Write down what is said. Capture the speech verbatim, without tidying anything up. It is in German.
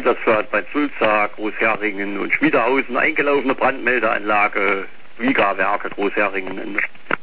Einsatzpferd bei Sulza, Großheringen und Schmiedehausen, eingelaufene Brandmeldeanlage, Viga-Werke, Großheringen.